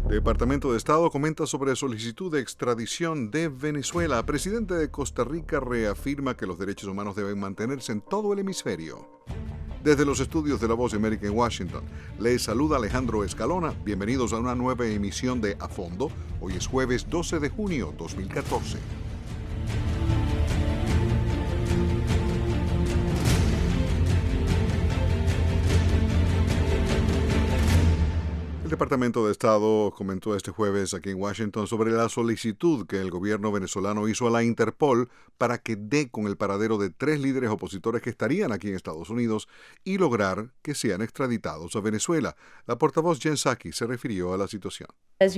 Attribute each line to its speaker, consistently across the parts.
Speaker 1: Departamento de Estado comenta sobre solicitud de extradición de Venezuela. Presidente de Costa Rica reafirma que los derechos humanos deben mantenerse en todo el hemisferio. Desde los estudios de La Voz de América en Washington, les saluda Alejandro Escalona. Bienvenidos a una nueva emisión de A Fondo. Hoy es jueves 12 de junio 2014. El Departamento de Estado comentó este jueves aquí en Washington sobre la solicitud que el gobierno venezolano hizo a la Interpol para que dé con el paradero de 3 líderes opositores que estarían aquí en Estados Unidos y lograr que sean extraditados a Venezuela. La portavoz Jen Psaki se refirió a la situación.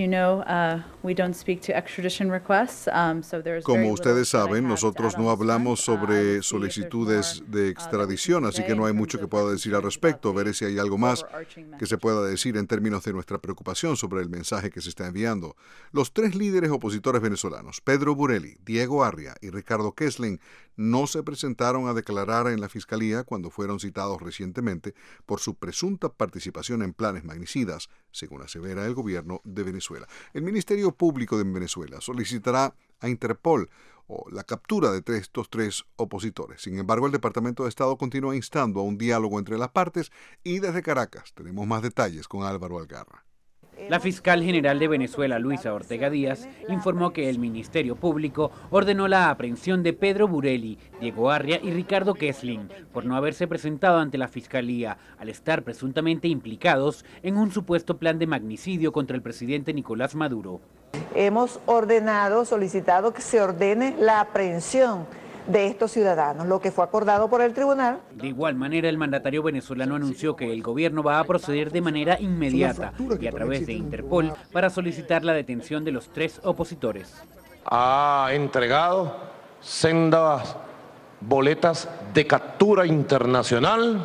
Speaker 1: Como ustedes saben, nosotros no hablamos sobre solicitudes de extradición, así que no hay mucho que pueda decir al respecto. Veré si hay algo más que se pueda decir en términos de nuestra preocupación sobre el mensaje que se está enviando. Los 3 líderes opositores venezolanos, Pedro Burelli, Diego Arria y Ricardo Kesling, no se presentaron a declarar en la Fiscalía cuando fueron citados recientemente por su presunta participación en planes magnicidas, según asevera el gobierno de Venezuela. El Ministerio Público de Venezuela solicitará a Interpol la captura de estos 3 opositores. Sin embargo, el Departamento de Estado continúa instando a un diálogo entre las partes y desde Caracas tenemos más detalles con Álvaro Algarra.
Speaker 2: La fiscal general de Venezuela, Luisa Ortega Díaz, informó que el Ministerio Público ordenó la aprehensión de Pedro Burelli, Diego Arria y Ricardo Kesling por no haberse presentado ante la Fiscalía al estar presuntamente implicados en un supuesto plan de magnicidio contra el presidente Nicolás Maduro.
Speaker 3: Hemos solicitado que se ordene la aprehensión de estos ciudadanos, lo que fue acordado por el tribunal.
Speaker 2: De igual manera, el mandatario venezolano anunció que el gobierno va a proceder de manera inmediata y a través de Interpol para solicitar la detención de los 3 opositores.
Speaker 4: Ha entregado sendas boletas de captura internacional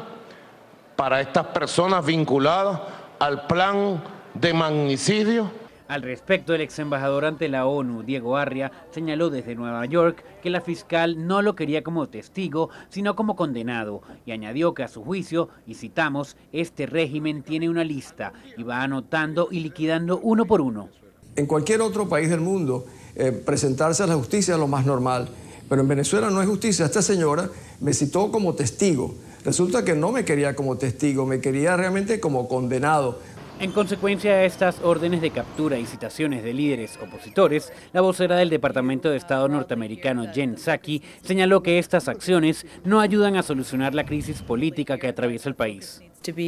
Speaker 4: para estas personas vinculadas al plan de magnicidio.
Speaker 2: Al respecto, el ex embajador ante la ONU, Diego Arria, señaló desde Nueva York que la fiscal no lo quería como testigo, sino como condenado, y añadió que a su juicio, y citamos, este régimen tiene una lista y va anotando y liquidando uno por uno.
Speaker 5: En cualquier otro país del mundo, presentarse a la justicia es lo más normal, pero en Venezuela no hay justicia. Esta señora me citó como testigo. Resulta que no me quería como testigo, me quería realmente como condenado.
Speaker 2: En consecuencia a estas órdenes de captura y citaciones de líderes opositores, la vocera del Departamento de Estado norteamericano, Jen Psaki, señaló que estas acciones no ayudan a solucionar la crisis política que atraviesa el país.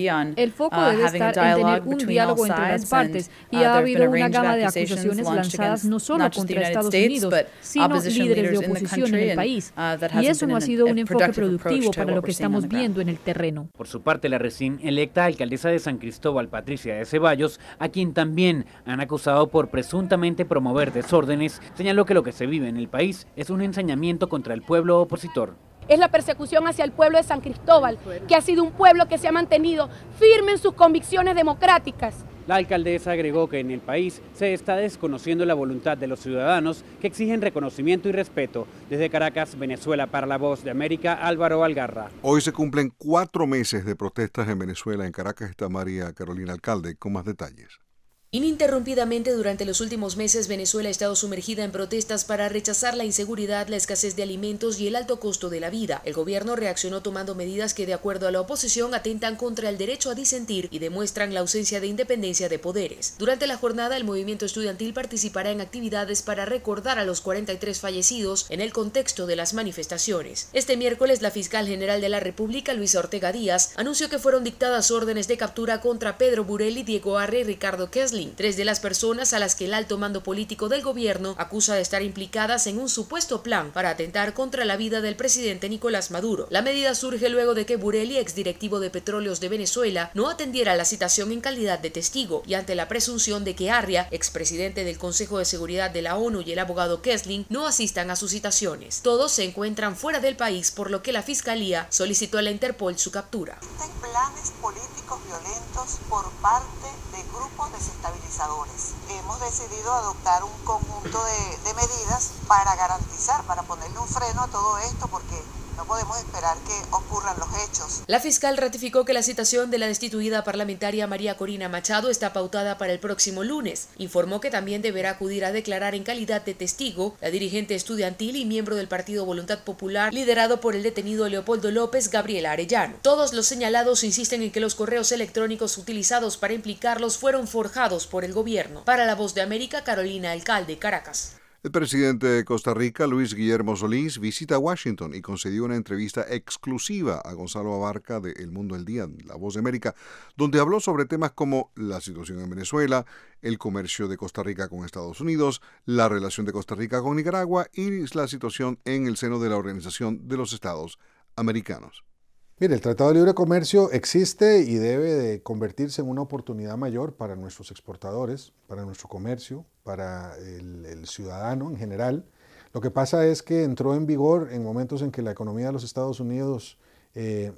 Speaker 6: El foco debe estar en tener un diálogo entre las partes y ha habido una gama de acusaciones lanzadas no solo contra Estados Unidos, sino líderes de oposición en el país. Y eso no ha sido un enfoque productivo para lo que estamos viendo en el terreno.
Speaker 2: Por su parte, la recién electa alcaldesa de San Cristóbal, Patricia de Ceballos, a quien también han acusado por presuntamente promover desórdenes, señaló que lo que se vive en el país es un ensañamiento contra el pueblo opositor.
Speaker 7: Es la persecución hacia el pueblo de San Cristóbal, que ha sido un pueblo que se ha mantenido firme en sus convicciones democráticas.
Speaker 2: La alcaldesa agregó que en el país se está desconociendo la voluntad de los ciudadanos que exigen reconocimiento y respeto. Desde Caracas, Venezuela, para La Voz de América, Álvaro Algarra.
Speaker 1: Hoy se cumplen 4 meses de protestas en Venezuela. En Caracas está María Carolina Alcalde con más detalles.
Speaker 8: Ininterrumpidamente durante los últimos meses, Venezuela ha estado sumergida en protestas para rechazar la inseguridad, la escasez de alimentos y el alto costo de la vida. El gobierno reaccionó tomando medidas que, de acuerdo a la oposición, atentan contra el derecho a disentir y demuestran la ausencia de independencia de poderes. Durante la jornada, el movimiento estudiantil participará en actividades para recordar a los 43 fallecidos en el contexto de las manifestaciones. Este miércoles, la fiscal general de la República, Luisa Ortega Díaz, anunció que fueron dictadas órdenes de captura contra Pedro Burelli, Diego Arria y Ricardo Kesling, 3 de las personas a las que el alto mando político del gobierno acusa de estar implicadas en un supuesto plan para atentar contra la vida del presidente Nicolás Maduro. La medida surge luego de que Burelli, exdirectivo de Petróleos de Venezuela, no atendiera la citación en calidad de testigo y ante la presunción de que Arria, expresidente del Consejo de Seguridad de la ONU, y el abogado Kesling no asistan a sus citaciones. Todos se encuentran fuera del país, por lo que la Fiscalía solicitó a la Interpol su captura.
Speaker 3: Existen planes políticos violentos por parte de grupos desestabilizadores. Hemos decidido adoptar un conjunto de medidas para garantizar, para ponerle un freno a todo esto, porque
Speaker 9: No podemos esperar que ocurran los hechos.
Speaker 8: La fiscal ratificó que la citación de la destituida parlamentaria María Corina Machado está pautada para el próximo lunes. Informó que también deberá acudir a declarar en calidad de testigo la dirigente estudiantil y miembro del Partido Voluntad Popular, liderado por el detenido Leopoldo López, Gabriela Arellano. Todos los señalados insisten en que los correos electrónicos utilizados para implicarlos fueron forjados por el gobierno. Para La Voz de América, Carolina Alcalde, Caracas.
Speaker 1: El presidente de Costa Rica, Luis Guillermo Solís, visita Washington y concedió una entrevista exclusiva a Gonzalo Abarca de El Mundo al Día, La Voz de América, donde habló sobre temas como la situación en Venezuela, el comercio de Costa Rica con Estados Unidos, la relación de Costa Rica con Nicaragua y la situación en el seno de la Organización de los Estados Americanos.
Speaker 10: Mire, el Tratado de Libre Comercio existe y debe de convertirse en una oportunidad mayor para nuestros exportadores, para nuestro comercio, para el ciudadano en general. Lo que pasa es que entró en vigor en momentos en que la economía de los Estados Unidos se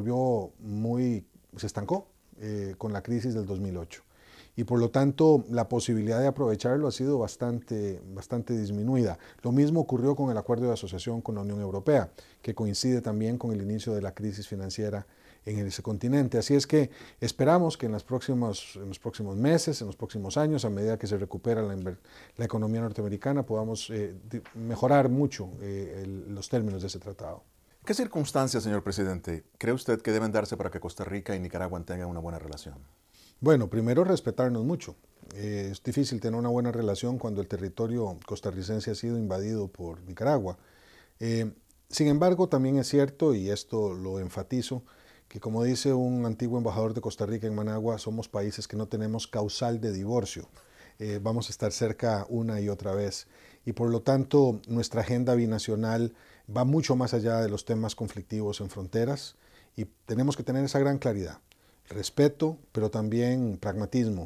Speaker 10: estancó con la crisis del 2008. Y por lo tanto la posibilidad de aprovecharlo ha sido bastante disminuida. Lo mismo ocurrió con el acuerdo de asociación con la Unión Europea, que coincide también con el inicio de la crisis financiera en ese continente. Así es que esperamos que en los próximos meses, en los próximos años, a medida que se recupera la economía norteamericana, podamos mejorar mucho los términos de ese tratado.
Speaker 11: ¿Qué circunstancias, señor presidente, cree usted que deben darse para que Costa Rica y Nicaragua tengan una buena relación?
Speaker 10: Bueno, primero respetarnos mucho. Es difícil tener una buena relación cuando el territorio costarricense ha sido invadido por Nicaragua. Sin embargo, también es cierto, y esto lo enfatizo, que como dice un antiguo embajador de Costa Rica en Managua, somos países que no tenemos causal de divorcio. Vamos a estar cerca una y otra vez. Y por lo tanto, nuestra agenda binacional va mucho más allá de los temas conflictivos en fronteras y tenemos que tener esa gran claridad. Respeto, pero también pragmatismo.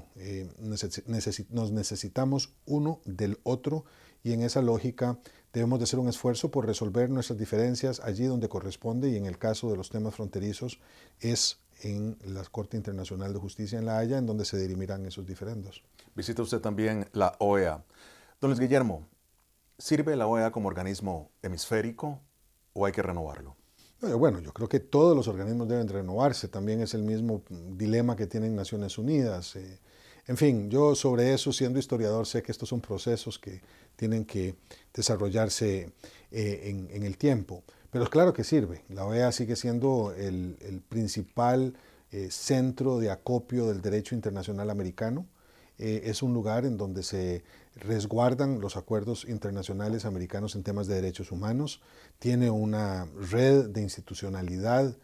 Speaker 10: Nos necesitamos uno del otro y en esa lógica debemos de hacer un esfuerzo por resolver nuestras diferencias allí donde corresponde y en el caso de los temas fronterizos es en la Corte Internacional de Justicia en La Haya en donde se dirimirán esos diferendos.
Speaker 11: Visita usted también la OEA. Don Luis Guillermo, ¿sirve la OEA como organismo hemisférico o hay que renovarlo?
Speaker 10: Bueno, yo creo que todos los organismos deben renovarse, también es el mismo dilema que tienen Naciones Unidas. En fin, yo sobre eso, siendo historiador, sé que estos son procesos que tienen que desarrollarse en el tiempo, pero es claro que sirve. La OEA sigue siendo el principal centro de acopio del derecho internacional americano. Es un lugar en donde se resguardan los acuerdos internacionales americanos en temas de derechos humanos, tiene una red de institucionalidad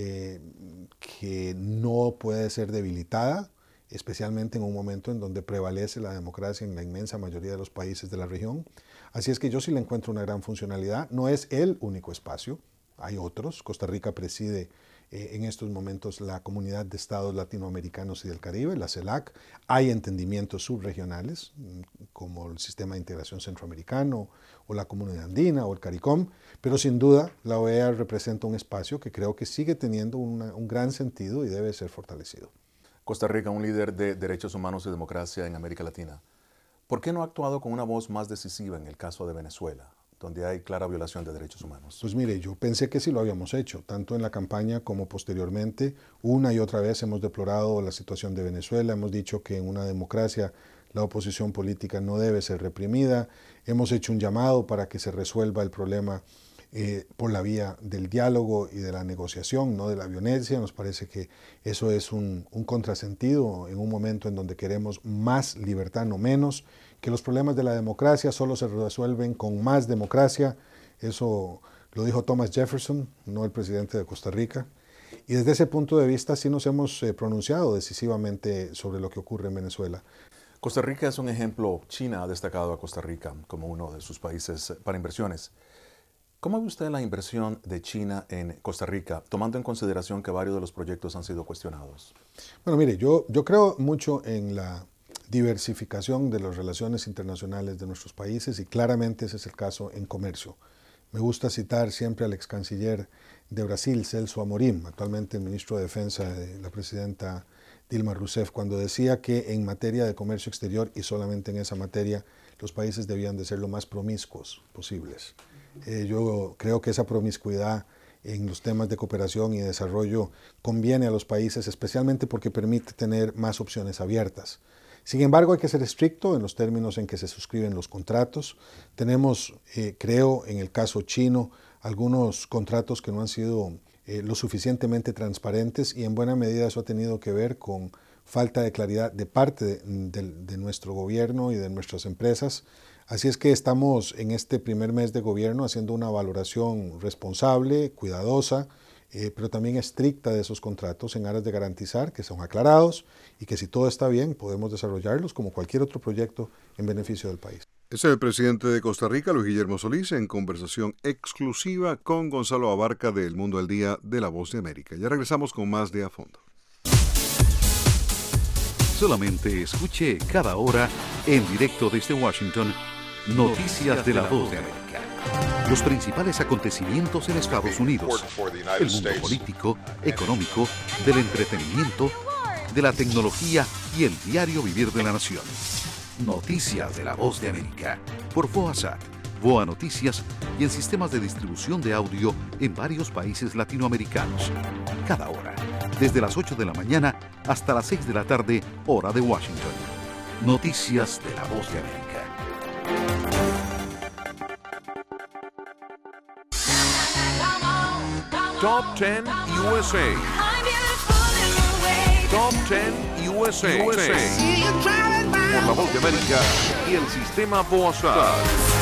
Speaker 10: que no puede ser debilitada, especialmente en un momento en donde prevalece la democracia en la inmensa mayoría de los países de la región. Así es que yo sí le encuentro una gran funcionalidad. No es el único espacio, hay otros. Costa Rica preside en estos momentos la Comunidad de Estados Latinoamericanos y del Caribe, la CELAC. Hay entendimientos subregionales, como el Sistema de Integración Centroamericano, o la Comunidad Andina, o el CARICOM, pero sin duda la OEA representa un espacio que creo que sigue teniendo un gran sentido y debe ser fortalecido.
Speaker 11: Costa Rica, un líder de derechos humanos y democracia en América Latina. ¿Por qué no ha actuado con una voz más decisiva en el caso de Venezuela, donde hay clara violación de derechos humanos?
Speaker 10: Pues mire, yo pensé que sí lo habíamos hecho, tanto en la campaña como posteriormente. Una y otra vez hemos deplorado la situación de Venezuela, hemos dicho que en una democracia la oposición política no debe ser reprimida, hemos hecho un llamado para que se resuelva el problema por la vía del diálogo y de la negociación, no de la violencia. Nos parece que eso es un contrasentido en un momento en donde queremos más libertad, no menos, que los problemas de la democracia solo se resuelven con más democracia. Eso lo dijo Thomas Jefferson, no el presidente de Costa Rica. Y desde ese punto de vista sí nos hemos pronunciado decisivamente sobre lo que ocurre en Venezuela.
Speaker 11: Costa Rica es un ejemplo. China ha destacado a Costa Rica como uno de sus países para inversiones. ¿Cómo ve usted la inversión de China en Costa Rica, tomando en consideración que varios de los proyectos han sido cuestionados?
Speaker 10: Bueno, mire, yo creo mucho en la diversificación de las relaciones internacionales de nuestros países y claramente ese es el caso en comercio. Me gusta citar siempre al ex canciller de Brasil, Celso Amorim, actualmente el ministro de Defensa de la presidenta Dilma Rousseff, cuando decía que en materia de comercio exterior y solamente en esa materia los países debían de ser lo más promiscuos posibles. Yo creo que esa promiscuidad en los temas de cooperación y desarrollo conviene a los países, especialmente porque permite tener más opciones abiertas. Sin embargo, hay que ser estricto en los términos en que se suscriben los contratos. Tenemos, creo, en el caso chino, algunos contratos que no han sido lo suficientemente transparentes, y en buena medida eso ha tenido que ver con falta de claridad de parte de nuestro gobierno y de nuestras empresas. Así es que estamos en este primer mes de gobierno haciendo una valoración responsable, cuidadosa, pero también estricta de esos contratos en aras de garantizar que son aclarados y que si todo está bien podemos desarrollarlos como cualquier otro proyecto en beneficio del país.
Speaker 1: Es el presidente de Costa Rica, Luis Guillermo Solís, en conversación exclusiva con Gonzalo Abarca de El Mundo al Día de La Voz de América. Ya regresamos con más de A Fondo.
Speaker 12: Solamente escuche cada hora en directo desde Washington, Noticias de La Voz de América. Los principales acontecimientos en Estados Unidos, el mundo político, económico, del entretenimiento, de la tecnología y el diario vivir de la nación. Noticias de La Voz de América, por VOASAT, VOA Noticias y en sistemas de distribución de audio en varios países latinoamericanos. Cada hora, desde las 8 de la mañana hasta las 6 de la tarde, hora de Washington. Noticias de La Voz de América.
Speaker 13: Top 10 USA. Top 10 USA. Por La Voz de América y el sistema VOASAT.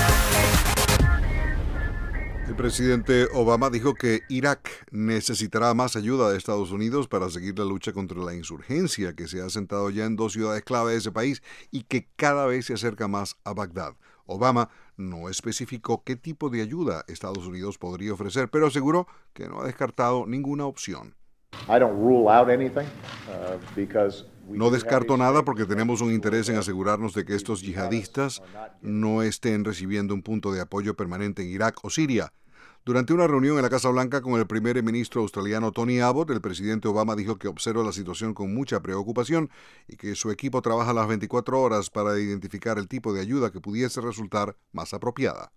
Speaker 1: El presidente Obama dijo que Irak necesitará más ayuda de Estados Unidos para seguir la lucha contra la insurgencia que se ha asentado ya en 2 ciudades clave de ese país y que cada vez se acerca más a Bagdad. Obama no especificó qué tipo de ayuda Estados Unidos podría ofrecer, pero aseguró que no ha descartado ninguna opción. No descarto nada porque tenemos un interés en asegurarnos de que estos yihadistas no estén recibiendo un punto de apoyo permanente en Irak o Siria. Durante una reunión en la Casa Blanca con el primer ministro australiano Tony Abbott, el presidente Obama dijo que observa la situación con mucha preocupación y que su equipo trabaja las 24 horas para identificar el tipo de ayuda que pudiese resultar más apropiada.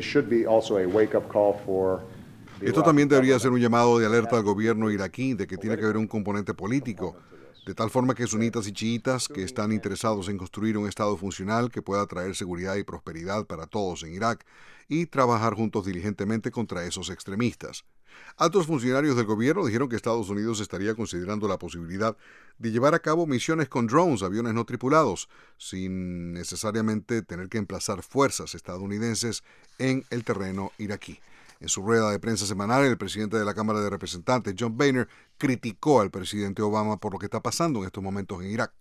Speaker 1: Esto también debería ser un llamado de alerta al gobierno iraquí de que tiene que haber un componente político, de tal forma que sunitas y chiitas que están interesados en construir un Estado funcional que pueda traer seguridad y prosperidad para todos en Irak y trabajar juntos diligentemente contra esos extremistas. Altos funcionarios del gobierno dijeron que Estados Unidos estaría considerando la posibilidad de llevar a cabo misiones con drones, aviones no tripulados, sin necesariamente tener que emplazar fuerzas estadounidenses en el terreno iraquí. En su rueda de prensa semanal, el presidente de la Cámara de Representantes, John Boehner, criticó al presidente Obama por lo que está pasando en estos momentos en Irak.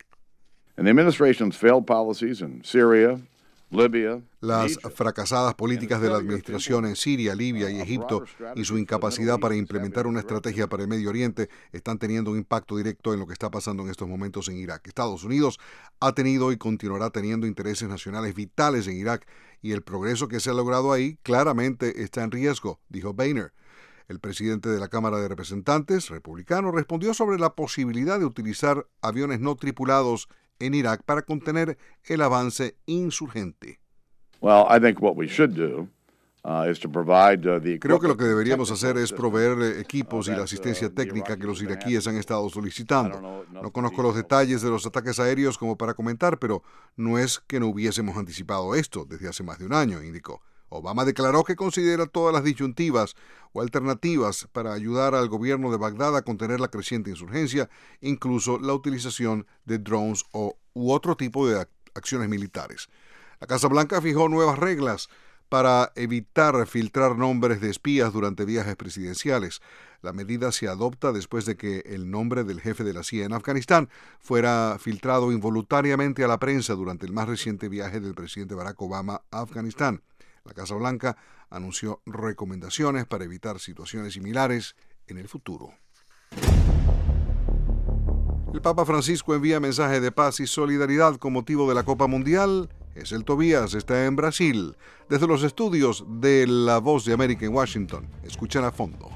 Speaker 1: Las fracasadas políticas de la administración en Siria, Libia y Egipto y su incapacidad para implementar una estrategia para el Medio Oriente están teniendo un impacto directo en lo que está pasando en estos momentos en Irak. Estados Unidos ha tenido y continuará teniendo intereses nacionales vitales en Irak y el progreso que se ha logrado ahí claramente está en riesgo, dijo Boehner. El presidente de la Cámara de Representantes, republicano, respondió sobre la posibilidad de utilizar aviones no tripulados en Irak para contener el avance insurgente. Creo que lo que deberíamos hacer es proveer equipos y la asistencia técnica que los iraquíes han estado solicitando. No conozco los detalles de los ataques aéreos como para comentar, pero no es que no hubiésemos anticipado esto desde hace más de un año, indicó. Obama declaró que considera todas las disyuntivas o alternativas para ayudar al gobierno de Bagdad a contener la creciente insurgencia, incluso la utilización de drones u otro tipo de acciones militares. La Casa Blanca fijó nuevas reglas para evitar filtrar nombres de espías durante viajes presidenciales. La medida se adopta después de que el nombre del jefe de la CIA en Afganistán fuera filtrado involuntariamente a la prensa durante el más reciente viaje del presidente Barack Obama a Afganistán. La Casa Blanca anunció recomendaciones para evitar situaciones similares en el futuro. El Papa Francisco envía mensaje de paz y solidaridad con motivo de la Copa Mundial. El Tobías está en Brasil. Desde los estudios de La Voz de América en Washington, escuchan a fondo.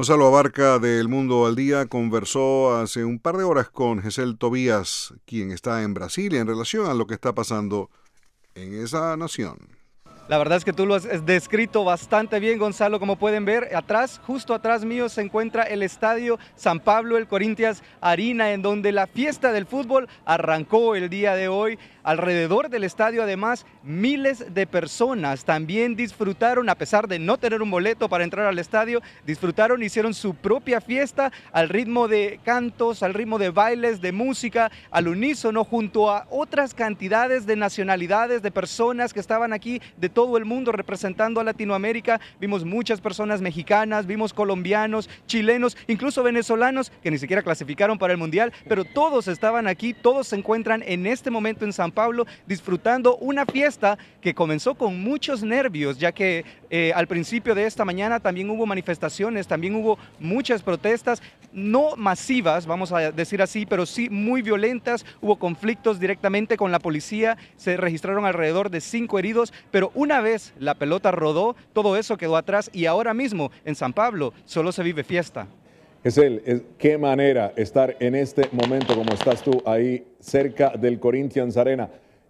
Speaker 1: Gonzalo Abarca de El Mundo al Día conversó hace un par de horas con Gesell Tobías, quien está en Brasil, en relación a lo que está pasando en esa nación.
Speaker 14: La verdad es que tú lo has descrito bastante bien, Gonzalo. Como pueden ver, atrás, justo atrás mío, se encuentra el Estadio San Pablo, el Corinthians Arena, en donde la fiesta del fútbol arrancó el día de hoy. Alrededor del estadio, además, miles de personas también disfrutaron, a pesar de no tener un boleto para entrar al estadio, disfrutaron, hicieron su propia fiesta al ritmo de cantos, al ritmo de bailes, de música, al unísono, junto a otras cantidades de nacionalidades, de personas que estaban aquí de todo el mundo representando a Latinoamérica. Vimos muchas personas mexicanas, vimos colombianos, chilenos, incluso venezolanos, que ni siquiera clasificaron para el Mundial, pero todos estaban aquí, todos se encuentran en este momento en San Pablo disfrutando una fiesta que comenzó con muchos nervios, ya que al principio de esta mañana también hubo manifestaciones, también hubo muchas protestas, no masivas, vamos a decir así, pero sí muy violentas. Hubo conflictos directamente con la policía, se registraron alrededor de 5 heridos, pero una vez la pelota rodó, todo eso quedó atrás y ahora mismo en San Pablo solo se vive fiesta.
Speaker 15: Gesell, qué manera estar en este momento como estás tú ahí cerca del Corinthians Arena.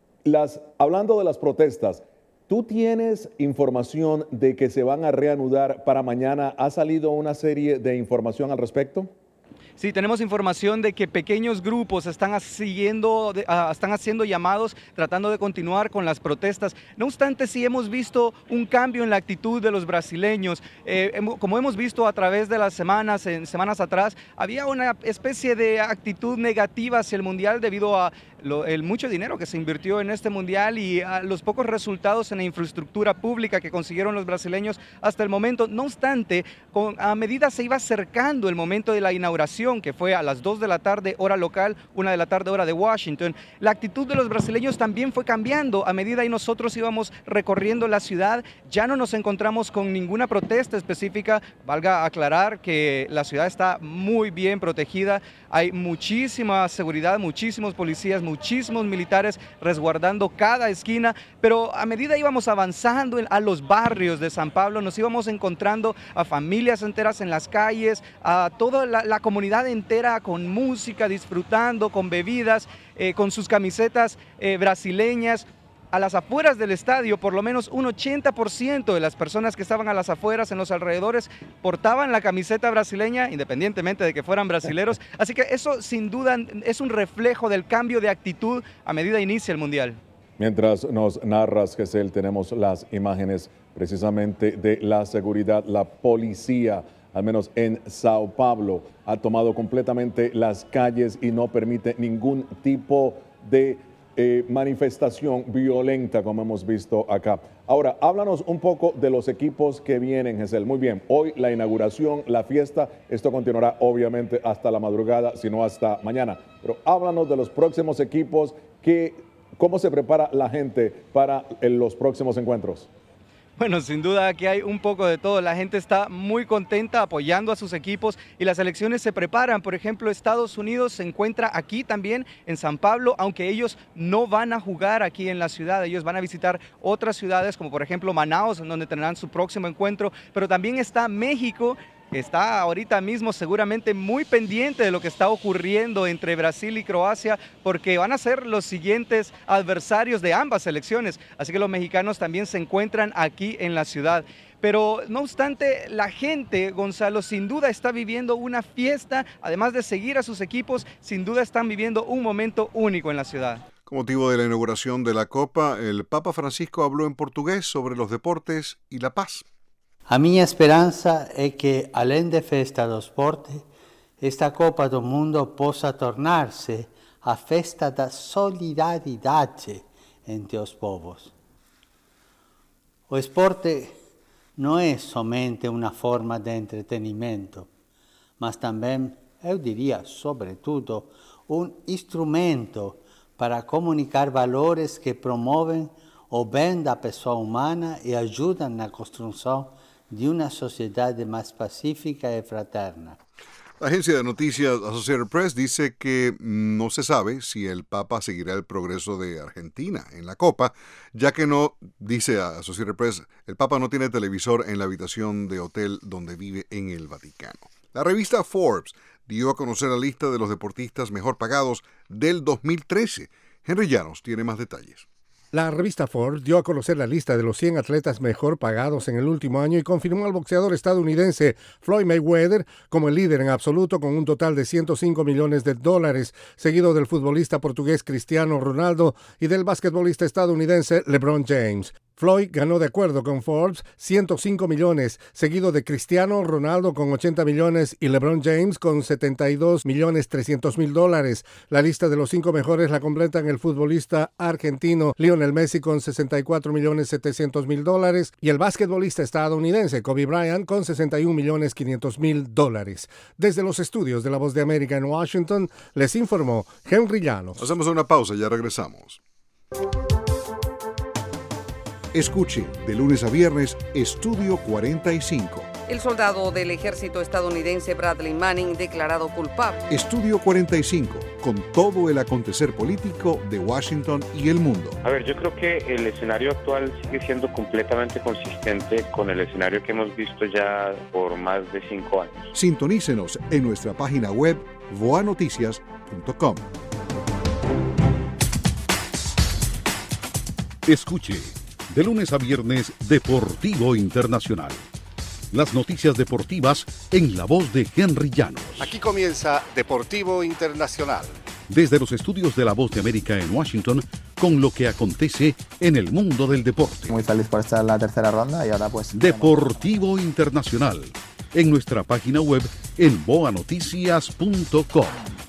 Speaker 15: Hablando de las protestas, ¿tú tienes información de que se van a reanudar para mañana? ¿Ha salido una serie de información al respecto?
Speaker 14: Sí, tenemos información de que pequeños grupos están haciendo llamados, tratando de continuar con las protestas. No obstante, sí hemos visto un cambio en la actitud de los brasileños. Como hemos visto a través de las semanas atrás, había una especie de actitud negativa hacia el Mundial debido a el mucho dinero que se invirtió en este Mundial y a los pocos resultados en la infraestructura pública que consiguieron los brasileños hasta el momento. No obstante, a medida se iba acercando el momento de la inauguración, que fue a las 2 de la tarde hora local, 1 de la tarde hora de Washington, la actitud de los brasileños también fue cambiando a medida y nosotros íbamos recorriendo la ciudad. Ya no nos encontramos con ninguna protesta específica. Valga aclarar que la ciudad está muy bien protegida, hay muchísima seguridad, muchísimos policías, muchísimos militares resguardando cada esquina, pero a medida íbamos avanzando a los barrios de San Pablo, nos íbamos encontrando a familias enteras en las calles, a toda la comunidad entera con música, disfrutando, con bebidas, con sus camisetas brasileñas. A las afueras del estadio, por lo menos un 80% de las personas que estaban a las afueras, en los alrededores, portaban la camiseta brasileña, independientemente de que fueran brasileros. Así que eso, sin duda, es un reflejo del cambio de actitud a medida que inicia el Mundial.
Speaker 15: Mientras nos narras, Gesell, tenemos las imágenes precisamente de la seguridad. La policía, al menos en Sao Paulo, ha tomado completamente las calles y no permite ningún tipo de manifestación violenta como hemos visto acá. Ahora, háblanos un poco de los equipos que vienen, Gesell. Muy bien, hoy la inauguración, la fiesta, esto continuará obviamente hasta la madrugada, si no hasta mañana. Pero háblanos de los próximos equipos, cómo se prepara la gente para los próximos encuentros.
Speaker 14: Bueno, sin duda aquí hay un poco de todo. La gente está muy contenta apoyando a sus equipos y las selecciones se preparan. Por ejemplo, Estados Unidos se encuentra aquí también en San Pablo, aunque ellos no van a jugar aquí en la ciudad. Ellos van a visitar otras ciudades como por ejemplo Manaus, en donde tendrán su próximo encuentro. Pero también está México, que está ahorita mismo seguramente muy pendiente de lo que está ocurriendo entre Brasil y Croacia, porque van a ser los siguientes adversarios de ambas selecciones. Así que los mexicanos también se encuentran aquí en la ciudad. Pero no obstante, la gente, Gonzalo, sin duda está viviendo una fiesta. Además de seguir a sus equipos, sin duda están viviendo un momento único en la ciudad.
Speaker 1: Con motivo de la inauguración de la Copa, el Papa Francisco habló en portugués sobre los deportes y la paz.
Speaker 16: A minha esperança é que, além de festa do esporte, esta Copa do Mundo possa tornar-se a festa da solidariedade entre os povos. O esporte não é somente uma forma de entretenimento, mas também, eu diria, sobretudo, instrumento para comunicar valores que promovem o bem da pessoa humana e ajudam na construção de una sociedad más pacífica y fraterna.
Speaker 1: La agencia de noticias Associated Press dice que no se sabe si el Papa seguirá el progreso de Argentina en la Copa, ya que no, dice Associated Press, el Papa no tiene televisor en la habitación de hotel donde vive en el Vaticano. La revista Forbes dio a conocer la lista de los deportistas mejor pagados del 2013. Henry Llanos tiene más detalles.
Speaker 17: La revista Forbes dio a conocer la lista de los 100 atletas mejor pagados en el último año y confirmó al boxeador estadounidense Floyd Mayweather como el líder en absoluto con un total de $105 millones, seguido del futbolista portugués Cristiano Ronaldo y del basquetbolista estadounidense LeBron James. Floyd ganó, de acuerdo con Forbes, 105 millones, seguido de Cristiano Ronaldo con 80 millones y LeBron James con $72.300.000. La lista de los 5 mejores la completan el futbolista argentino Lionel Messi con $64.700.000 y el basquetbolista estadounidense Kobe Bryant con $61.500.000. Desde los estudios de La Voz de América en Washington, les informó Henry Llanos.
Speaker 1: Hacemos una pausa, ya regresamos. Escuche de lunes a viernes Estudio 45.
Speaker 18: El soldado del ejército estadounidense Bradley Manning declarado culpable.
Speaker 1: Estudio 45, con todo el acontecer político de Washington y el mundo.
Speaker 19: A ver, yo creo que el escenario actual sigue siendo completamente consistente con el escenario que hemos visto ya por más de 5 años.
Speaker 1: Sintonícenos en nuestra página web voanoticias.com.
Speaker 12: Escuche de lunes a viernes Deportivo Internacional. Las noticias deportivas en la voz de Henry Llanos.
Speaker 20: Aquí comienza Deportivo Internacional.
Speaker 12: Desde los estudios de La Voz de América en Washington, con lo que acontece en el mundo del deporte.
Speaker 21: Muy feliz por estar en la tercera ronda y ahora pues...
Speaker 12: Deportivo Internacional. En nuestra página web en voanoticias.com.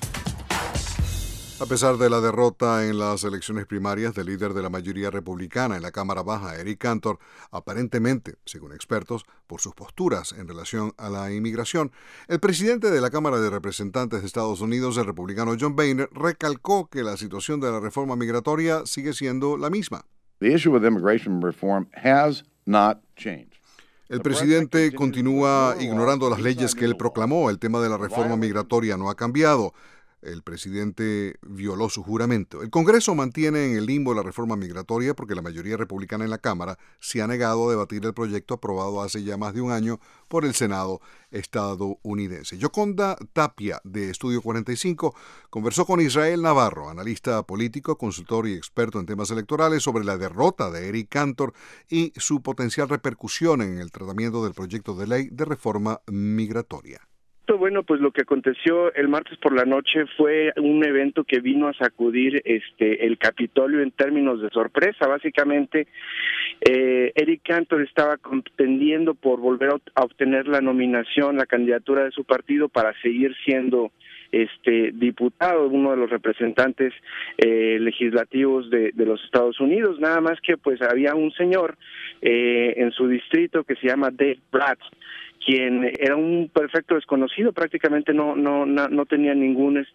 Speaker 1: A pesar de la derrota en las elecciones primarias del líder de la mayoría republicana en la Cámara Baja, Eric Cantor, aparentemente, según expertos, por sus posturas en relación a la inmigración, el presidente de la Cámara de Representantes de Estados Unidos, el republicano John Boehner, recalcó que la situación de la reforma migratoria sigue siendo la misma.
Speaker 22: The issue with immigration reform has not changed.
Speaker 1: El presidente continúa ignorando las leyes que él proclamó. El tema de la reforma migratoria no ha cambiado. El presidente violó su juramento. El Congreso mantiene en el limbo la reforma migratoria porque la mayoría republicana en la Cámara se ha negado a debatir el proyecto aprobado hace ya más de un año por el Senado estadounidense. Yoconda Tapia, de Estudio 45, conversó con Israel Navarro, analista político, consultor y experto en temas electorales, sobre la derrota de Eric Cantor y su potencial repercusión en el tratamiento del proyecto de ley de reforma migratoria.
Speaker 23: Bueno, pues lo que aconteció el martes por la noche fue un evento que vino a sacudir el Capitolio en términos de sorpresa. Básicamente, Eric Cantor estaba contendiendo por volver a obtener la nominación, la candidatura de su partido para seguir siendo diputado, uno de los representantes legislativos de los Estados Unidos. Nada más que pues había un señor en su distrito que se llama Dave Bratz, quien era un perfecto desconocido, prácticamente no tenía ningún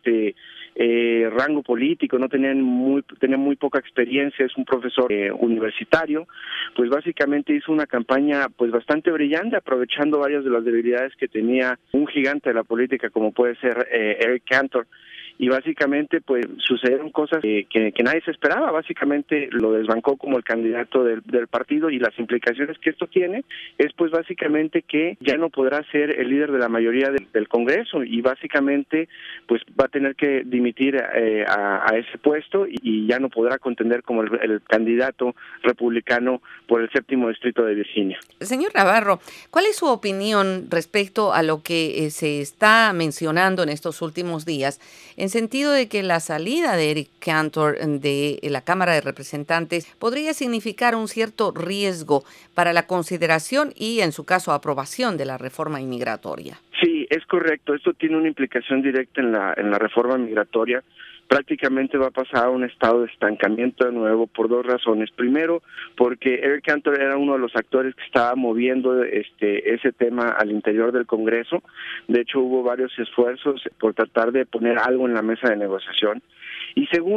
Speaker 23: rango político, tenía muy poca experiencia, es un profesor universitario. Pues básicamente hizo una campaña pues bastante brillante, aprovechando varias de las debilidades que tenía un gigante de la política como puede ser Eric Cantor. Y básicamente pues sucedieron cosas que nadie se esperaba. Básicamente lo desbancó como el candidato del partido, y las implicaciones que esto tiene es pues básicamente que ya no podrá ser el líder de la mayoría del Congreso, y básicamente pues va a tener que dimitir a ese puesto y ya no podrá contender como el candidato republicano por el 7º distrito de Virginia.
Speaker 18: Señor Navarro, ¿cuál es su opinión respecto a lo que se está mencionando en estos últimos días, en sentido de que la salida de Eric Cantor de la Cámara de Representantes podría significar un cierto riesgo para la consideración y, en su caso, aprobación de la reforma inmigratoria?
Speaker 23: Sí, es correcto. Esto tiene una implicación directa en la reforma migratoria. Prácticamente va a pasar a un estado de estancamiento de nuevo por dos razones. Primero, porque Eric Cantor era uno de los actores que estaba moviendo ese tema al interior del Congreso. De hecho, hubo varios esfuerzos por tratar de poner algo en la mesa de negociación. Y segundo,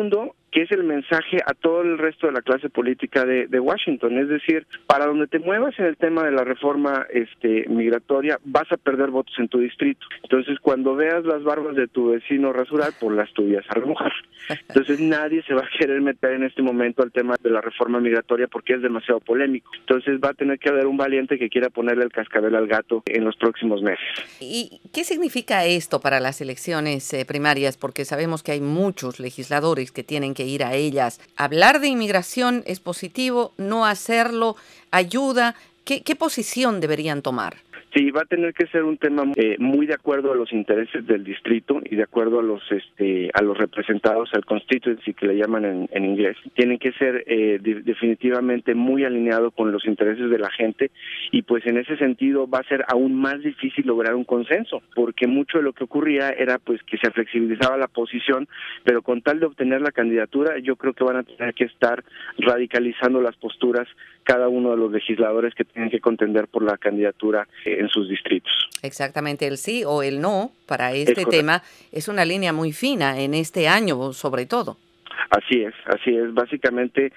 Speaker 23: que es el mensaje a todo el resto de la clase política de Washington. Es decir, para donde te muevas en el tema de la reforma migratoria, vas a perder votos en tu distrito. Entonces, cuando veas las barbas de tu vecino rasurar, pues las tuyas a remojar. Entonces, nadie se va a querer meter en este momento al tema de la reforma migratoria porque es demasiado polémico. Entonces, va a tener que haber un valiente que quiera ponerle el cascabel al gato en los próximos meses.
Speaker 18: ¿Y qué significa esto para las elecciones primarias? Porque sabemos que hay muchos legisladores que tienen que ir a ellas. Hablar de inmigración es positivo, no hacerlo ayuda. ¿Qué posición deberían tomar?
Speaker 23: Sí, va a tener que ser un tema muy de acuerdo a los intereses del distrito y de acuerdo a los representados, al constituency que le llaman en inglés. Tienen que ser definitivamente muy alineado con los intereses de la gente y pues en ese sentido va a ser aún más difícil lograr un consenso, porque mucho de lo que ocurría era pues que se flexibilizaba la posición, pero con tal de obtener la candidatura yo creo que van a tener que estar radicalizando las posturas cada uno de los legisladores que tienen que contender por la candidatura en sus distritos.
Speaker 18: Exactamente, el sí o el no para este tema es una línea muy fina en este año, sobre todo.
Speaker 23: Así es. Básicamente,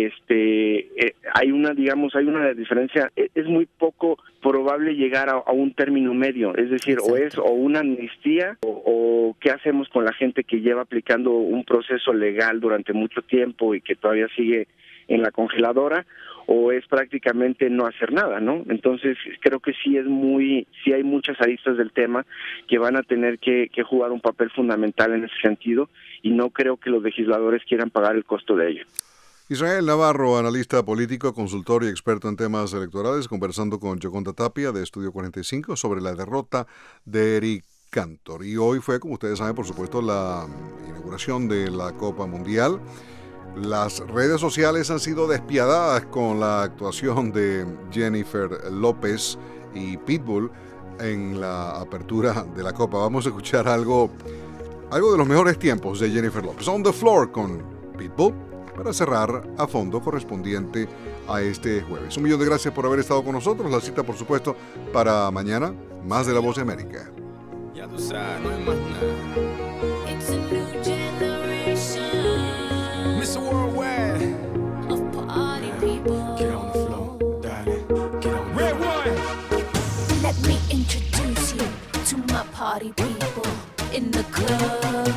Speaker 23: hay una diferencia. Es muy poco probable llegar a un término medio, es decir, o una amnistía o qué hacemos con la gente que lleva aplicando un proceso legal durante mucho tiempo y que todavía sigue en la congeladora, o es prácticamente no hacer nada, ¿no? Entonces creo que sí hay muchas aristas del tema que van a tener que jugar un papel fundamental en ese sentido y no creo que los legisladores quieran pagar el costo de ello.
Speaker 1: Israel Navarro, analista político, consultor y experto en temas electorales, conversando con Yoconda Tapia de Estudio 45 sobre la derrota de Eric Cantor. Y hoy fue, como ustedes saben, por supuesto, la inauguración de la Copa Mundial. Las redes sociales han sido despiadadas con la actuación de Jennifer López y Pitbull en la apertura de la Copa. Vamos a escuchar algo de los mejores tiempos de Jennifer López. On the Floor con Pitbull para cerrar a fondo correspondiente a este jueves. 1 millón de gracias por haber estado con nosotros. La cita, por supuesto, para mañana. Más de La Voz de América.
Speaker 4: Ya tú sabes, no hay más nada. It's a new generation. Mr. Worldwide of party people. Get on the floor, darling. Get on the Red one. Let me introduce you to my party people in the club.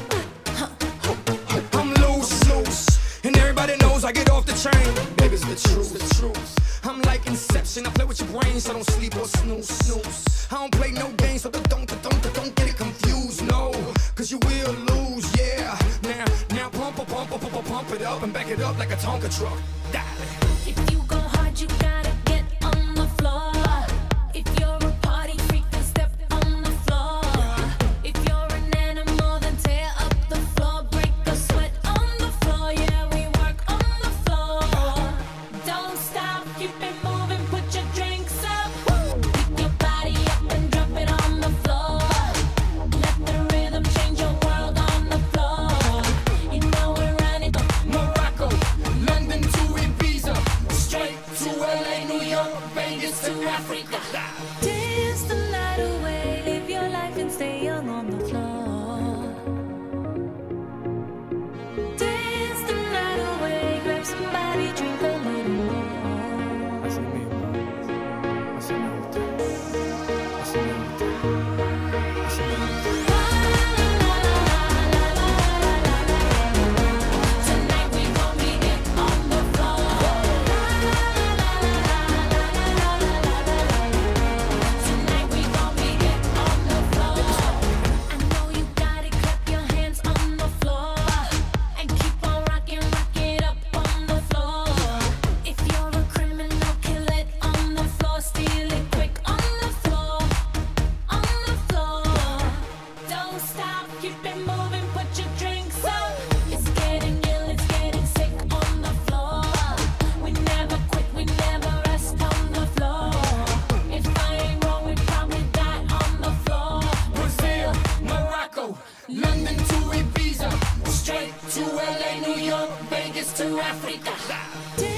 Speaker 4: I'm loose, and everybody knows I get off the train. Baby, it's the truth. I'm like Inception. I play with your brains, so don't sleep or snooze. I don't play no games, so don't get it confused. No, 'cause you will lose, yeah. Now pump it up and back it up like a Tonka truck. Dale. If you go hard, you gotta get on the floor. If you're a party freak, then step on the floor. If you're an animal, then tear up the floor. Break a sweat on the floor. Yeah, we work on the floor. Don't stop, keep it moving, put your drinks up. Pick your body up and drop it on the floor. Let the rhythm change your world on the floor. You know we're running Morocco, London to Ibiza, straight to LA, New York, Vegas to Africa. Dance the night away, live your life and stay young on the floor. Dance the night away, grab somebody, drink a little more. Así mismo, así me gusta, así me gusta, así me gusta. Tonight we gon' be it on the floor. Tonight we gon' be it on the floor. I know you got it, clap your hands on the floor. And keep on rocking, rock it up on the floor. If you're a criminal, kill it on the floor. Steal it quick on the floor. On the floor. Don't stop, keep it moving, put your drinks up. It's getting ill, it's getting sick on the floor. We never quit, we never rest on the floor. If I ain't wrong, we probably die on the floor. Brazil, Morocco, London to Ibiza, straight to LA, New York, Vegas to Africa.